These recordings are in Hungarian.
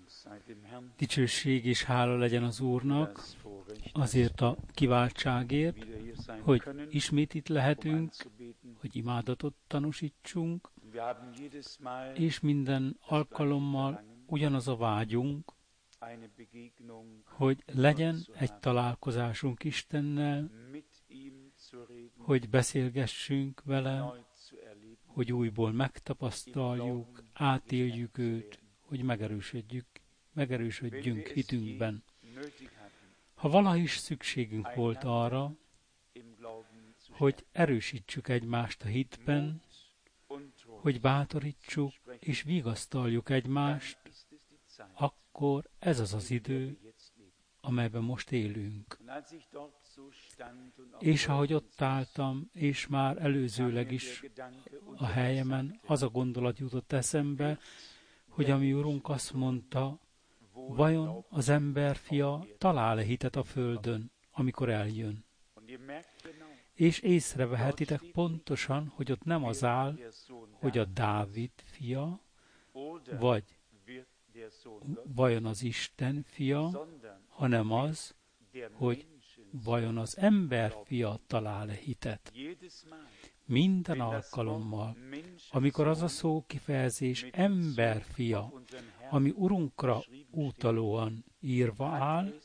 Dicsőség és hála legyen az Úrnak azért a kiváltságért, hogy ismét itt lehetünk, hogy imádatot tanúsítsunk, és minden alkalommal ugyanaz a vágyunk, hogy legyen egy találkozásunk Istennel, hogy beszélgessünk vele, hogy újból megtapasztaljuk, átéljük őt, hogy megerősödjünk hitünkben. Ha valaha is szükségünk volt arra, hogy erősítsük egymást a hitben, hogy bátorítsuk és vigasztaljuk egymást, akkor ez az az idő, amelyben most élünk. És ahogy ott álltam, és már előzőleg is a helyemen, az a gondolat jutott eszembe, hogy a mi Urunk azt mondta, vajon az emberfia talál-e hitet a földön, amikor eljön? És észrevehetitek pontosan, hogy ott nem az áll, hogy a Dávid fia, vagy vajon az Isten fia, hanem az, hogy vajon az ember fia talál-e hitet. Minden alkalommal, amikor az a szókifejezés ember fia, ami Urunkra utalóan írva áll,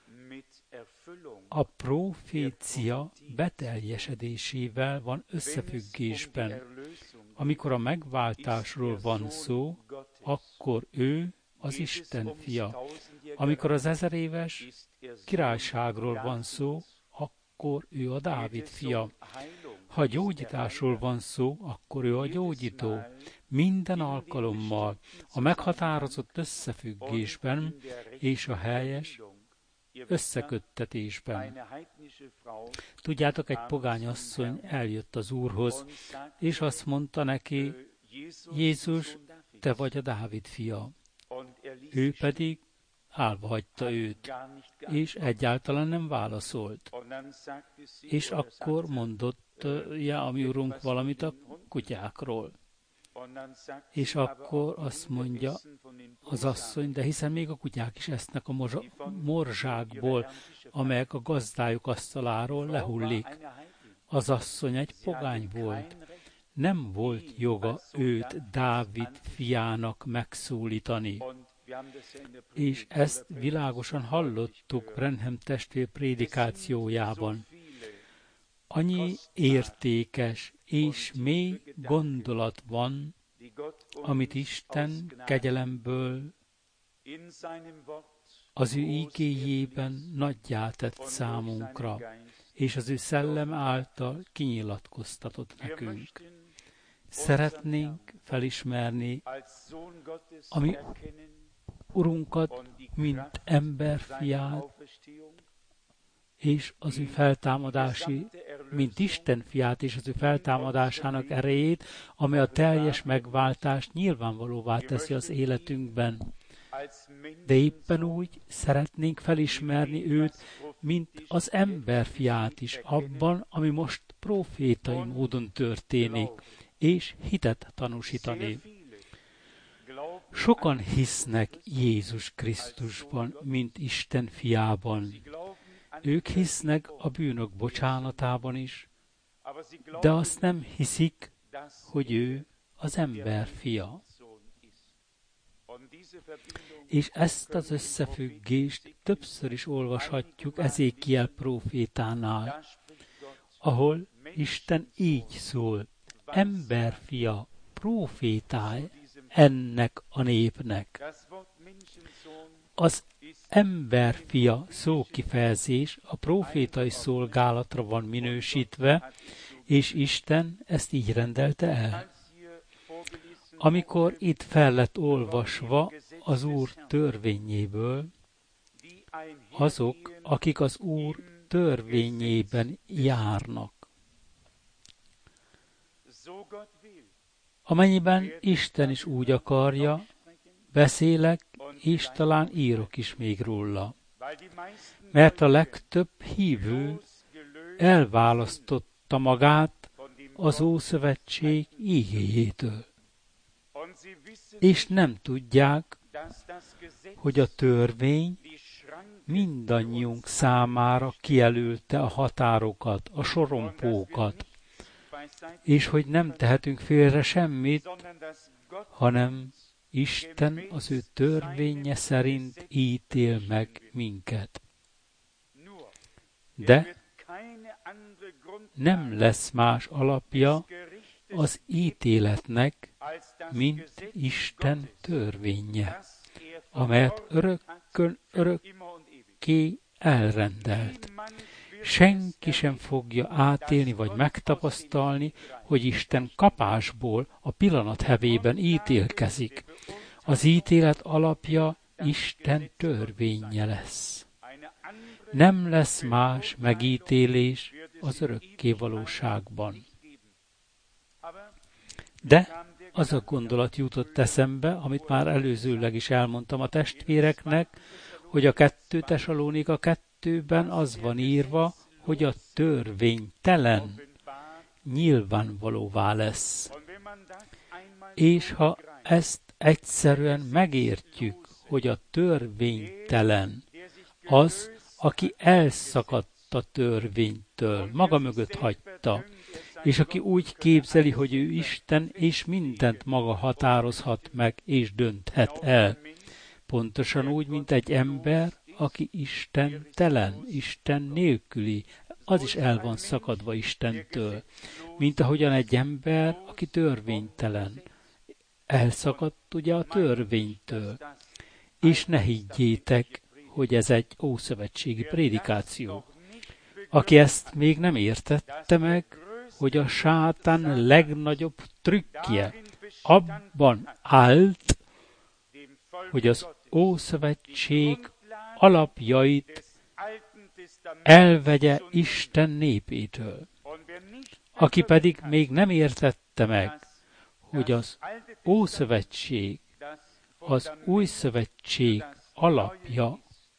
a profécia beteljesedésével van összefüggésben. Amikor a megváltásról van szó, akkor ő az Isten fia. Amikor az 1000 éves királyságról van szó, akkor ő a Dávid fia. Ha gyógyításról van szó, akkor ő a gyógyító. Minden alkalommal a meghatározott összefüggésben és a helyes összeköttetésben. Tudjátok, egy pogány asszony eljött az Úrhoz, és azt mondta neki, Jézus, te vagy a Dávid fia. Ő pedig állva hagyta őt, és egyáltalán nem válaszolt. És akkor mondott a mi Urunk valamit a kutyákról. És akkor azt mondja az asszony, de hiszen még a kutyák is esznek a morzsákból, amelyek a gazdájuk asztaláról lehullik. Az asszony egy pogány volt. Nem volt joga őt Dávid fiának megszólítani. És ezt világosan hallottuk Branham testvér prédikációjában. Annyi értékes és mély gondolat van, amit Isten kegyelemből az ő igéjében nagyjá tett számunkra, és az ő szellem által kinyilatkoztatott nekünk. Szeretnénk felismerni a mi Urunkat, mint emberfiát, és az ő feltámadási, mint Isten fiát és az ő feltámadásának erejét, amely a teljes megváltást nyilvánvalóvá teszi az életünkben. De éppen úgy szeretnénk felismerni őt, mint az emberfiát is abban, ami most profétai módon történik, és hitet tanúsítani. Sokan hisznek Jézus Krisztusban, mint Isten fiában. Ők hisznek a bűnök bocsánatában is, de azt nem hiszik, hogy ő az ember fia. És ezt az összefüggést többször is olvashatjuk Ezékiel prófétánál, ahol Isten így szól, emberfia, prófétálj ennek a népnek. Az emberfia szókifejezés a prófétai szolgálatra van minősítve, és Isten ezt így rendelte el. Amikor itt fel lett olvasva az Úr törvényéből, azok, akik az Úr törvényében járnak. Amennyiben Isten is úgy akarja, beszélek, és talán írok is még róla. Mert a legtöbb hívő elválasztotta magát az Ószövetség igéjétől. És nem tudják, hogy a törvény mindannyiunk számára kijelölte a határokat, a sorompókat, és hogy nem tehetünk félre semmit, hanem Isten az ő törvénye szerint ítél meg minket. De nem lesz más alapja az ítéletnek, mint Isten törvénye, amelyet örökké elrendelt. Senki sem fogja átélni vagy megtapasztalni, hogy Isten kapásból a pillanat hevében ítélkezik. Az ítélet alapja Isten törvénye lesz. Nem lesz más megítélés az örökké valóságban. De az a gondolat jutott eszembe, amit már előzőleg is elmondtam a testvéreknek, hogy a 2 Tesalónika 2-ben az van írva, hogy a törvénytelen nyilvánvalóvá lesz. És ha ezt egyszerűen megértjük, hogy a törvénytelen az, aki elszakadt a törvénytől, maga mögött hagyta, és aki úgy képzeli, hogy ő Isten, és mindent maga határozhat meg, és dönthet el. Pontosan úgy, mint egy ember, aki istentelen, Isten nélküli, az is el van szakadva Istentől. Mint ahogyan egy ember, aki törvénytelen, elszakadt ugye a törvénytől. És ne higgyétek, hogy ez egy ószövetségi prédikáció. Aki ezt még nem értette meg, hogy a sátán legnagyobb trükkje abban állt, hogy az Ószövetség alapjait elvegye Isten népétől. Aki pedig még nem értette meg, hogy az Ószövetség, az Új Szövetség alapja,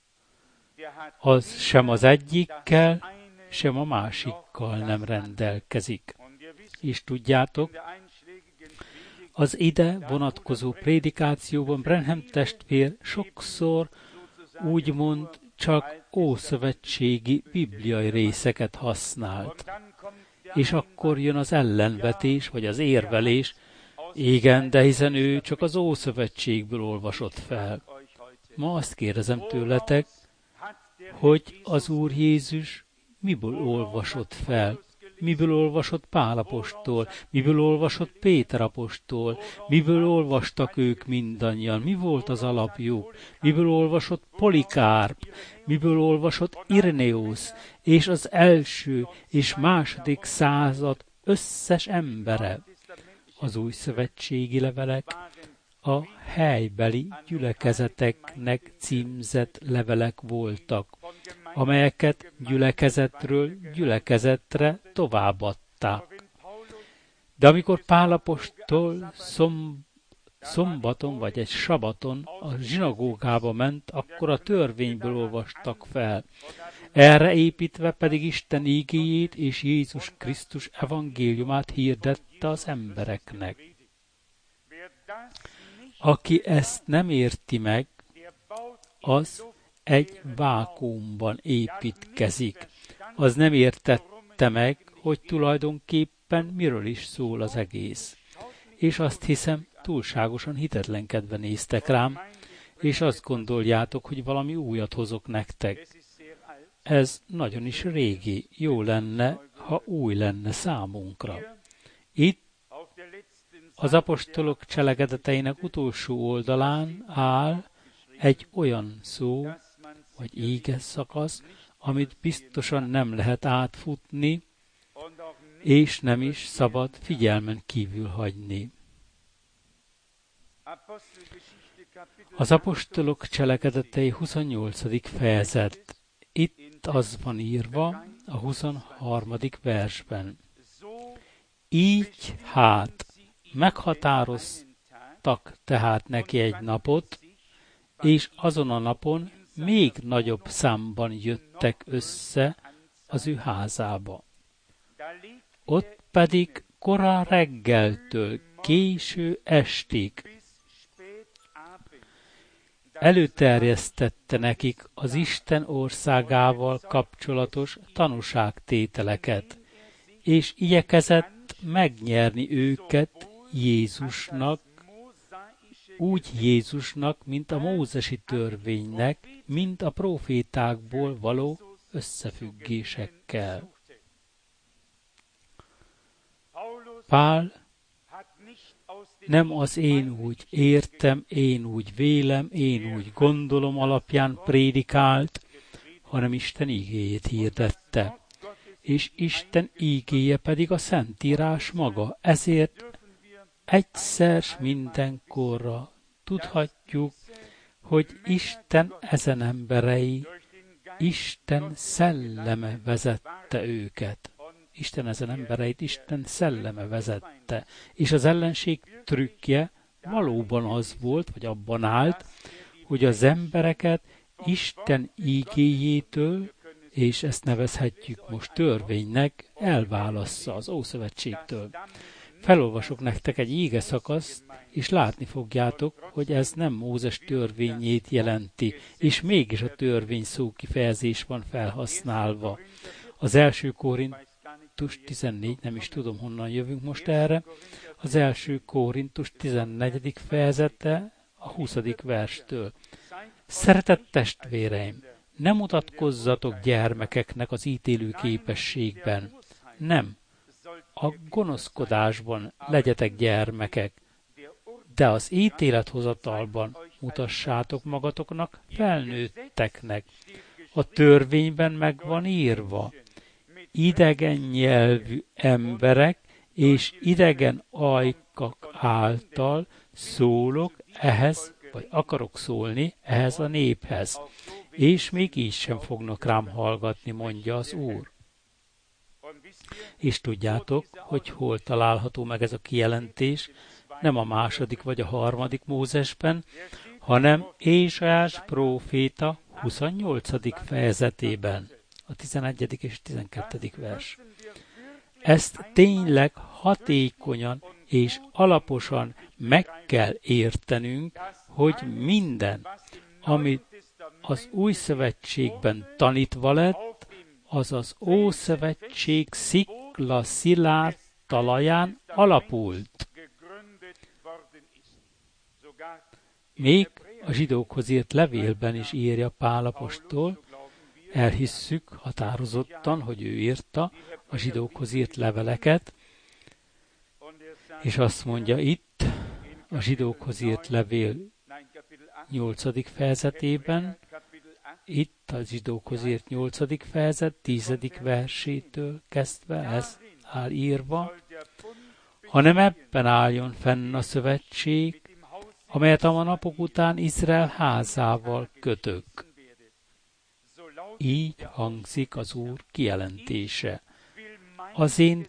az sem az egyikkel, sem a másikkal nem rendelkezik. És tudjátok, az ide vonatkozó prédikációban Branham testvér sokszor úgymond csak ószövetségi bibliai részeket használt. És akkor jön az ellenvetés, vagy az érvelés, igen, de hiszen ő csak az Ószövetségből olvasott fel. Ma azt kérdezem tőletek, hogy az Úr Jézus miből olvasott fel? Miből olvasott Pál apostol? Miből olvasott Péter apostol? Miből olvastak ők mindannyian? Mi volt az alapjuk? Miből olvasott Polikárp? Miből olvasott Irenéusz? És az első és második század összes embere. Az új szövetségi levelek a helybeli gyülekezeteknek címzett levelek voltak, amelyeket gyülekezetről gyülekezetre továbbadták. De amikor Pál apostol szombaton vagy egy sabaton a zsinagógába ment, akkor a törvényből olvastak fel. Erre építve pedig Isten ígéjét és Jézus Krisztus evangéliumát hirdette az embereknek. Aki ezt nem érti meg, az egy vákuumban építkezik. Az nem értette meg, hogy tulajdonképpen miről is szól az egész. És azt hiszem, túlságosan hitetlenkedve néztek rám, és azt gondoljátok, hogy valami újat hozok nektek. Ez nagyon is régi, jó lenne, ha új lenne számunkra. Itt az apostolok cselekedeteinek utolsó oldalán áll egy olyan szó, vagy íge szakasz, amit biztosan nem lehet átfutni, és nem is szabad figyelmen kívül hagyni. Az apostolok cselekedetei 28. fejezet. Itt az van írva a 23. versben. Így hát meghatároztak tehát neki egy napot, és azon a napon még nagyobb számban jöttek össze az ő házába. Ott pedig korán reggeltől késő estig előterjesztette nekik az Isten országával kapcsolatos tanúságtételeket, és igyekezett megnyerni őket Jézusnak, úgy Jézusnak, mint a mózesi törvénynek, mint a prófétákból való összefüggésekkel. Pál nem az én úgy értem, én úgy vélem, én úgy gondolom alapján prédikált, hanem Isten ígéjét hirdette. És Isten ígéje pedig a Szentírás maga. Ezért egyszer s mindenkorra tudhatjuk, hogy Isten ezen emberei, Isten szelleme vezette őket. Isten ezen embereit Isten szelleme vezette. És az ellenség trükkje valóban az volt, vagy abban állt, hogy az embereket Isten ígéjétől, és ezt nevezhetjük most törvénynek, elválassza az Ószövetségtől. Felolvasok nektek egy ígeszakaszt, és látni fogjátok, hogy ez nem Mózes törvényét jelenti, és mégis a törvény szókifejezés van felhasználva. Az első Korintus 14, nem is tudom honnan jövünk most erre, az első Korintus 14. fejezete a 20. verstől. Szeretett testvéreim, ne mutatkozzatok gyermekeknek az ítélő képességben, nem, a gonoszkodásban legyetek gyermekek, de az ítélethozatalban mutassátok magatoknak felnőtteknek. A törvényben meg van írva, idegen nyelvű emberek és idegen ajkak által szólok ehhez, vagy akarok szólni ehhez a néphez, és még így sem fognak rám hallgatni, mondja az Úr. És tudjátok, hogy hol található meg ez a kijelentés, nem a második vagy a harmadik Mózesben, hanem Ézsaiás próféta 28. fejezetében, a 11. és 12. vers. Ezt tényleg hatékonyan és alaposan meg kell értenünk, hogy minden, amit az Új Szövetségben tanítva lett, az az Ószövetség szikla szilárd talaján alapult. Még a zsidókhoz írt levélben is írja Pál apostol, elhisszük határozottan, hogy ő írta a zsidókhoz írt leveleket, és azt mondja itt, a zsidókhoz írt levél 8. fejezetében, itt a zsidókhoz írt 8. fejezet 10. versétől kezdve, ez áll írva, hanem ebben álljon fenn a szövetség, amelyet a napok után Izrael házával kötök. Így hangzik az Úr kijelentése. Az én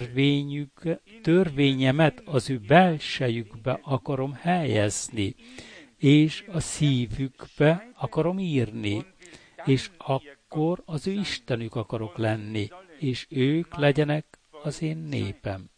törvényemet az ő belsejükbe akarom helyezni, és a szívükbe akarom írni, és akkor az ő Istenük akarok lenni, és ők legyenek az én népem.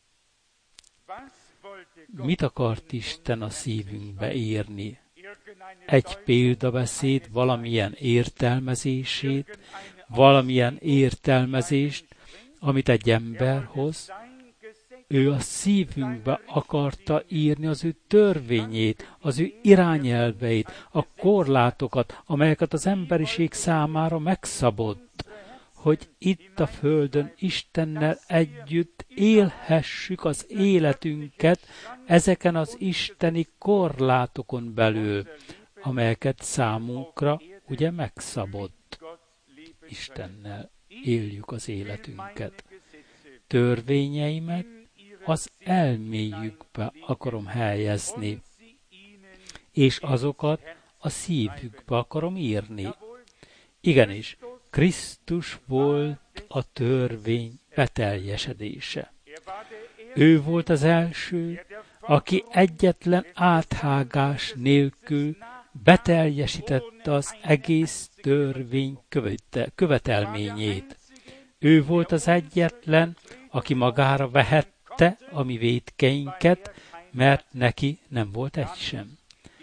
Mit akart Isten a szívünkbe írni? Egy példabeszéd valamilyen értelmezését, valamilyen értelmezést, amit egy ember hoz, ő a szívünkbe akarta írni az ő törvényét, az ő irányelveit, a korlátokat, amelyeket az emberiség számára megszabott, hogy itt a földön Istennel együtt élhessük az életünket ezeken az isteni korlátokon belül, amelyeket számunkra ugye megszabott. Istennel éljük az életünket. Törvényeimet az elméjükbe akarom helyezni, és azokat a szívükbe akarom írni. Igenis, Krisztus volt a törvény beteljesedése. Ő volt az első, aki egyetlen áthágás nélkül beteljesítette az egész törvény követelményét. Ő volt az egyetlen, aki magára vehette a mi vétkeinket, mert neki nem volt egy sem.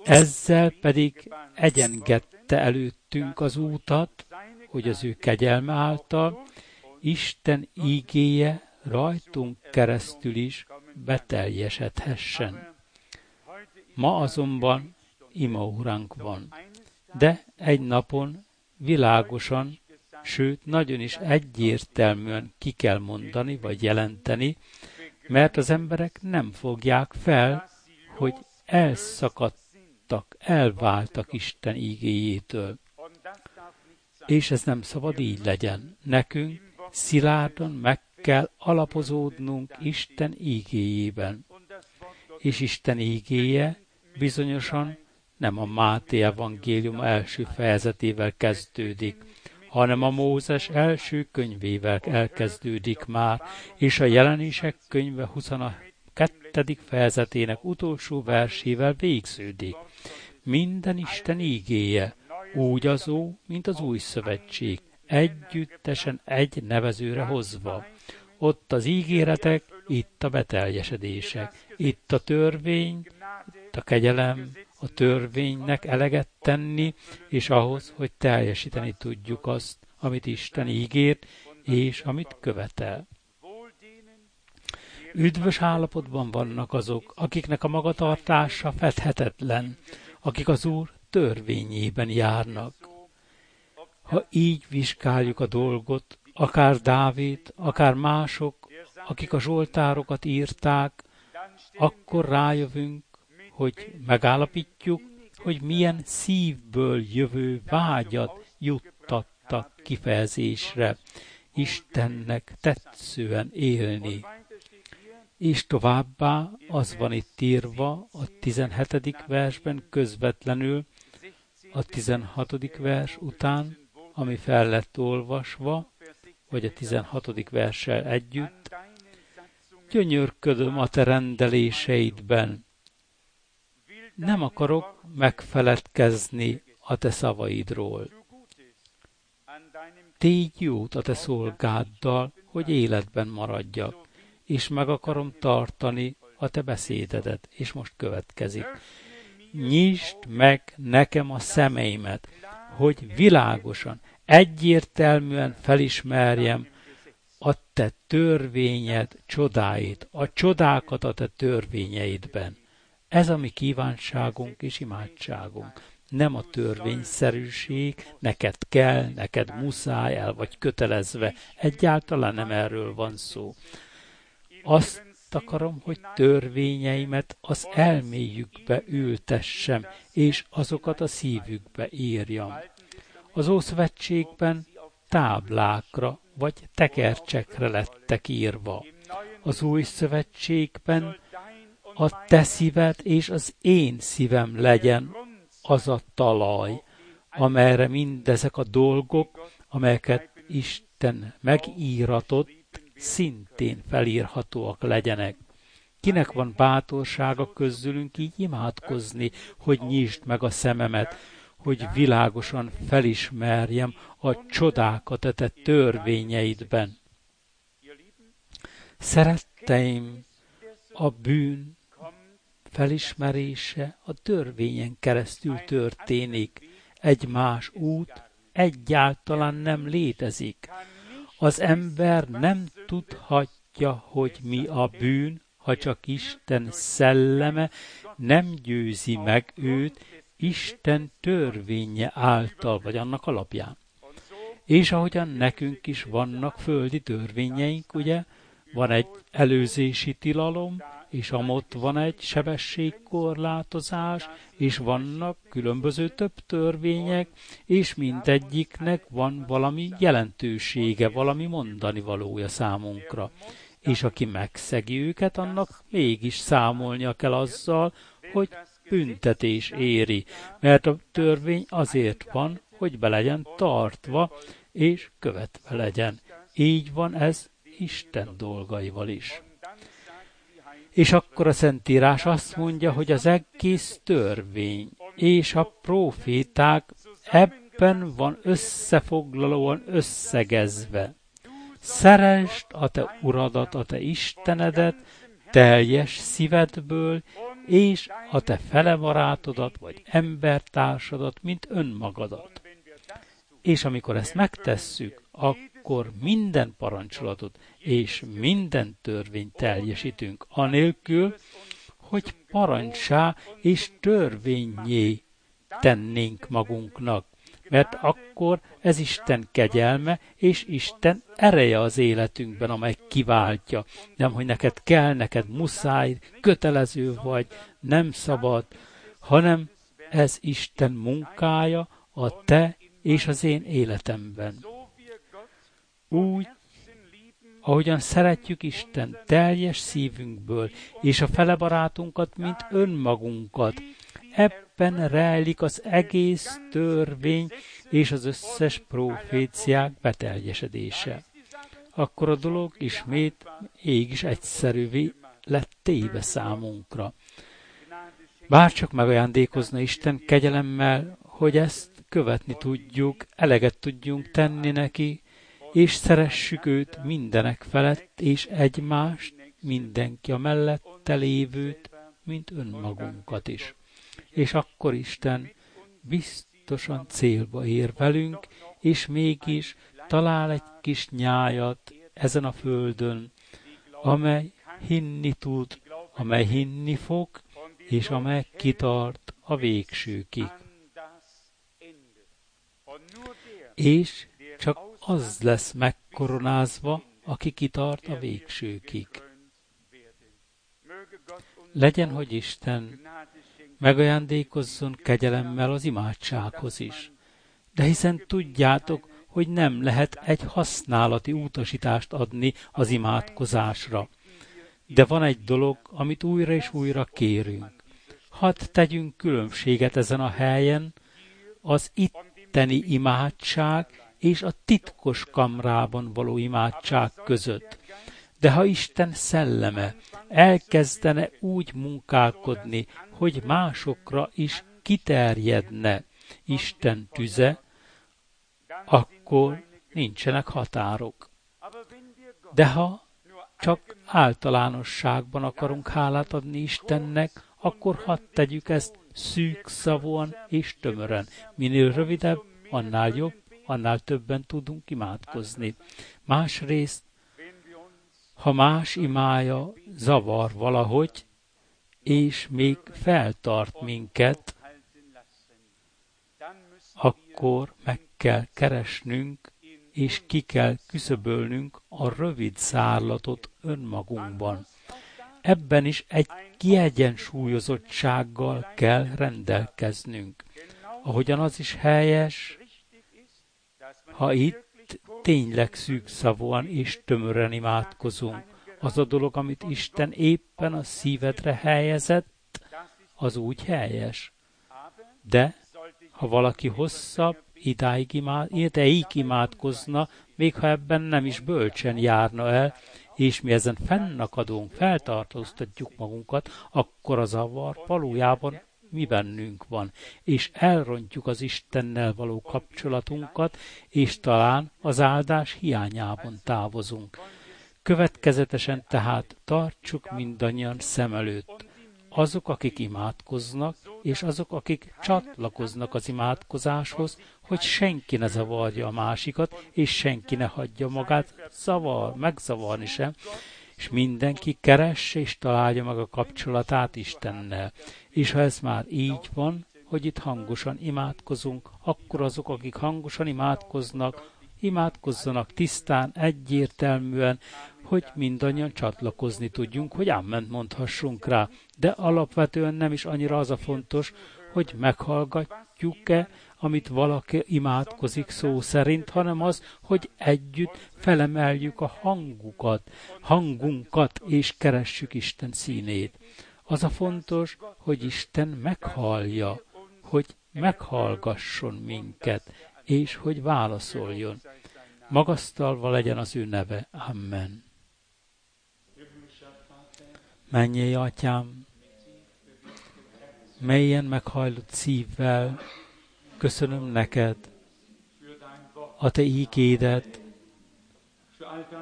Ezzel pedig egyengedte előttünk az útat, hogy az ő kegyelme által Isten ígéje rajtunk keresztül is beteljesedhessen. Ma azonban imaóránk van, de egy napon világosan, sőt nagyon is egyértelműen ki kell mondani vagy jelenteni, mert az emberek nem fogják fel, hogy elszakadtak, elváltak Isten ígéjétől. És ez nem szabad így legyen. Nekünk szilárdan meg kell alapozódnunk Isten ígéjében. És Isten ígéje bizonyosan nem a Máté evangélium első fejezetével kezdődik, hanem a Mózes első könyvével elkezdődik már, és a Jelenések könyve 22. fejezetének utolsó versével végződik. Minden Isten ígéje, úgy az Ó, mint az új szövetség, együttesen egy nevezőre hozva. Ott az ígéretek, itt a beteljesedések, itt a törvény, itt a kegyelem, a törvénynek eleget tenni, és ahhoz, hogy teljesíteni tudjuk azt, amit Isten ígért, és amit követel. Üdvös állapotban vannak azok, akiknek a magatartása fedhetetlen, akik az Úr törvényében járnak. Ha így vizsgáljuk a dolgot, akár Dávid, akár mások, akik a zsoltárokat írták, akkor rájövünk, hogy megállapítjuk, hogy milyen szívből jövő vágyat juttattak kifejezésre, Istennek tetszően élni. És továbbá az van itt írva a 17. versben közvetlenül, a 16. vers után, ami fel lett olvasva, vagy a 16. verssel együtt, gyönyörködöm a te rendeléseidben. Nem akarok megfeledkezni a te szavaidról. Tégy jót a te szolgáddal, hogy életben maradjak, és meg akarom tartani a te beszédedet. És most következik. Nyisd meg nekem a szemeimet, hogy világosan, egyértelműen felismerjem a te törvényed csodáit, a csodákat a te törvényeidben. Ez a mi kívánságunk és imádságunk. Nem a törvényszerűség, neked kell, neked muszáj, el vagy kötelezve. Egyáltalán nem erről van szó. Azt akarom, hogy törvényeimet az elméjükbe ültessem, és azokat a szívükbe írjam. Az Ószövetségben táblákra vagy tekercsekre lettek írva. Az Új Szövetségben a te szíved és az én szívem legyen az a talaj, amelyre mindezek a dolgok, amelyeket Isten megíratott, szintén felírhatóak legyenek. Kinek van bátorsága közülünk így imádkozni, hogy nyisd meg a szememet, hogy világosan felismerjem a csodákat a te törvényeidben. Szeretteim, a bűn felismerése a törvényen keresztül történik. Egy más út egyáltalán nem létezik. Az ember nem tudhatja, hogy mi a bűn, ha csak Isten szelleme nem győzi meg őt Isten törvénye által, vagy annak alapján. És ahogyan nekünk is vannak földi törvényeink, ugye, van egy előzési tilalom, és amott van egy sebességkorlátozás, és vannak különböző több törvények, és mindegyiknek van valami jelentősége, valami mondani valója számunkra. És aki megszegi őket, annak mégis számolnia kell azzal, hogy büntetés éri, mert a törvény azért van, hogy be legyen tartva, és követve legyen. Így van ez Isten dolgaival is. És akkor a Szentírás azt mondja, hogy az egész törvény és a próféták ebben van összefoglalóan összegezve. Szeresd a te Uradat, a te Istenedet teljes szívedből és a te fele barátodat, vagy embertársadat, mint önmagadat. És amikor ezt megtesszük, akkor minden parancsolatot és minden törvényt teljesítünk, anélkül, hogy parancsá és törvényé tennénk magunknak. Mert akkor ez Isten kegyelme és Isten ereje az életünkben, amely kiváltja. Nem, hogy neked kell, neked muszáj, kötelező vagy, nem szabad, hanem ez Isten munkája a te és az én életemben. Úgy, ahogyan szeretjük Isten teljes szívünkből, és a fele barátunkat, mint önmagunkat, ebben rejlik az egész törvény és az összes proféciák beteljesedése. Akkor a dolog ismét mégis egyszerűvé lett téve számunkra. Bárcsak megajándékozna Isten kegyelemmel, hogy ezt követni tudjuk, eleget tudjunk tenni neki, és szeressük őt mindenek felett, és egymást, mindenki a mellette lévőt, mint önmagunkat is. És akkor Isten biztosan célba ér velünk, és mégis talál egy kis nyájat ezen a földön, amely hinni tud, amely hinni fog, és amely kitart a végsőkig. És csak az lesz megkoronázva, aki kitart a végsőkig. Legyen, hogy Isten megajándékozzon kegyelemmel az imádsághoz is. De hiszen tudjátok, hogy nem lehet egy használati utasítást adni az imádkozásra. De van egy dolog, amit újra és újra kérünk. Hadd tegyünk különbséget ezen a helyen, az itteni imádság és a titkos kamrában való imádság között. De ha Isten szelleme elkezdene úgy munkálkodni, hogy másokra is kiterjedne Isten tüze, akkor nincsenek határok. De ha csak általánosságban akarunk hálát adni Istennek, akkor hadd tegyük ezt szűkszavúan és tömören. Minél rövidebb, annál jobb, annál többen tudunk imádkozni. Másrészt, ha más imája zavar valahogy, és még feltart minket, akkor meg kell keresnünk, és ki kell küszöbölnünk a rövid zárlatot önmagunkban. Ebben is egy kiegyensúlyozottsággal kell rendelkeznünk. Ahogyan az is helyes, ha itt tényleg szűkszavúan és tömören imádkozunk. Az a dolog, amit Isten éppen a szívedre helyezett, az úgy helyes. De ha valaki hosszabb ideig imádkozna, még ha ebben nem is bölcsen járna el, és mi ezen fennakadunk, feltartóztatjuk magunkat, akkor a zavar valójában mi bennünk van, és elrontjuk az Istennel való kapcsolatunkat, és talán az áldás hiányában távozunk. Következetesen tehát tartsuk mindannyian szem előtt. Azok, akik imádkoznak, és azok, akik csatlakoznak az imádkozáshoz, hogy senki ne zavarja a másikat, és senki ne hagyja magát megzavarni sem, és mindenki keresse és találja meg a kapcsolatát Istennel. És ha ez már így van, hogy itt hangosan imádkozunk, akkor azok, akik hangosan imádkozzanak tisztán, egyértelműen, hogy mindannyian csatlakozni tudjunk, hogy áment mondhassunk rá. De alapvetően nem is annyira az a fontos, hogy meghallgatjuk-e, amit valaki imádkozik szó szerint, hanem az, hogy együtt felemeljük a hangunkat, és keressük Isten színét. Az a fontos, hogy Isten meghallja, hogy meghallgasson minket, és hogy válaszoljon. Magasztalva legyen az ő neve. Amen. Mennyei Atyám, mélyen meghajlott szívvel köszönöm neked a te ígédet,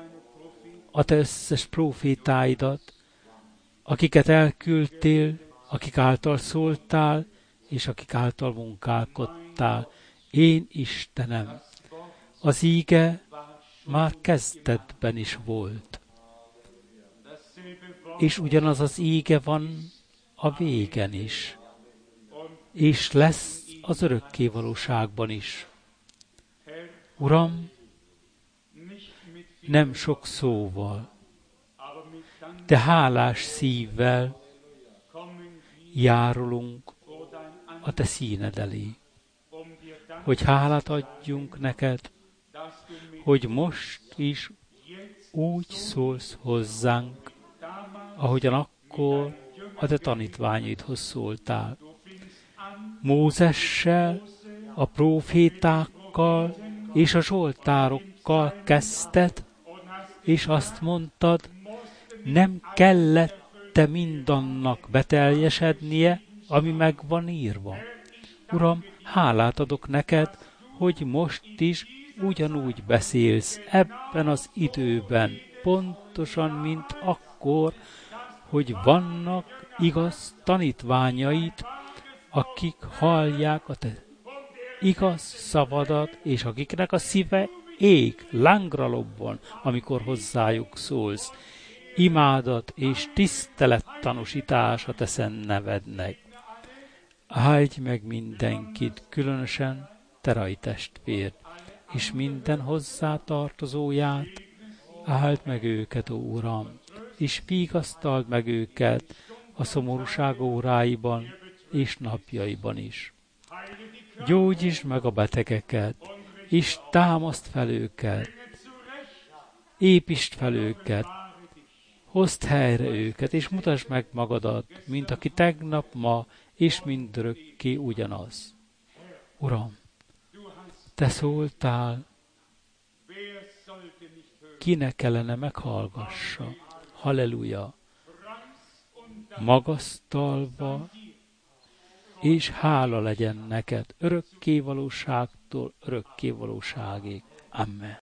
a te összes profétáidat, akiket elküldtél akik által szóltál, és akik által munkálkodtál. Én Istenem, az íge már kezdetben is volt. És ugyanaz az íge van a végen is. És lesz az örökkévalóságban is. Uram, nem sok szóval, de hálás szívvel járulunk a te színed elé, hogy hálát adjunk neked, hogy most is úgy szólsz hozzánk, ahogyan akkor a te tanítványaidhoz szóltál. Mózessel, a prófétákkal és a zsoltárokkal kezdted, és azt mondtad, nem kellett te mindannak beteljesednie, ami meg van írva. Uram, hálát adok neked, hogy most is ugyanúgy beszélsz ebben az időben, pontosan, mint akkor, hogy vannak igaz tanítványaid, akik hallják a te igaz szavadat, és akiknek a szíve ég, lángra lobban, amikor hozzájuk szólsz. Imádat és tisztelettanúsítás a te szent nevednek. Áldj meg mindenkit, különösen te rajtestvért, és minden hozzátartozóját, áld meg őket, ó Uram, és vigasztald meg őket a szomorúság óráiban és napjaiban is. Gyógyítsd meg a betegeket, és támaszt fel őket, építsd fel őket, hozd helyre őket, és mutasd meg magadat, mint aki tegnap, ma, és mindörökké ugyanaz. Uram, te szóltál, kinek kellene meghallgassa. Halleluja! Magasztalva, és hála legyen neked örökkévalóságtól örökkévalóságig. Amen.